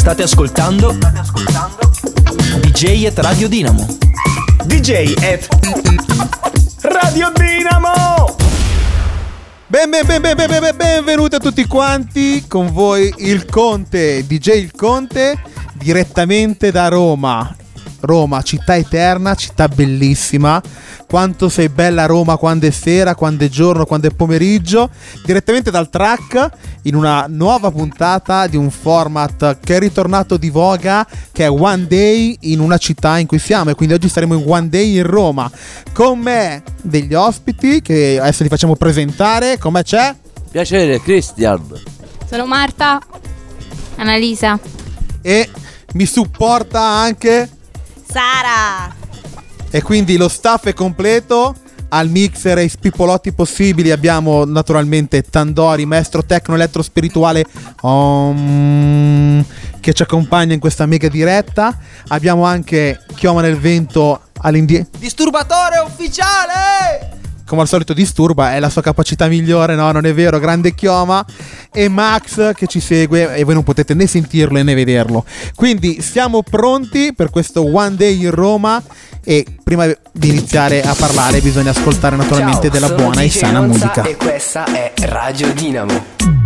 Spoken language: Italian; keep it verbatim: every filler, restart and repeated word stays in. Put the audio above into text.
State ascoltando, State ascoltando D J at Radio Dinamo. D J at Radio Dinamo. Ben, ben, ben, ben, ben, ben, benvenuti a tutti quanti, con voi il Conte, D J il Conte, direttamente da Roma. Roma, città eterna, città bellissima. Quanto sei bella Roma quando è sera, quando è giorno, quando è pomeriggio. Direttamente dal track, in una nuova puntata di un format che è ritornato di voga, che è One Day in una città in cui siamo. E quindi oggi saremo in One Day in Roma. Con me degli ospiti che adesso li facciamo presentare. Con me c'è? Piacere, Christian. Sono Marta. Annalisa. E mi supporta anche Sara. E quindi lo staff è completo. Al mixer e i spippolotti possibili abbiamo naturalmente Tandori, maestro tecno elettro spirituale, um, che ci accompagna in questa mega diretta. Abbiamo anche Chioma nel vento all'indietro, disturbatore ufficiale. come al solito disturba, è la sua capacità migliore, no, non è vero, grande Chioma. E Max che ci segue e voi non potete né sentirlo né vederlo. Quindi siamo pronti per questo One Day in Roma. E prima di iniziare a parlare bisogna ascoltare naturalmente Ciao, della buona e sana musica. E questa è Radio Dinamo.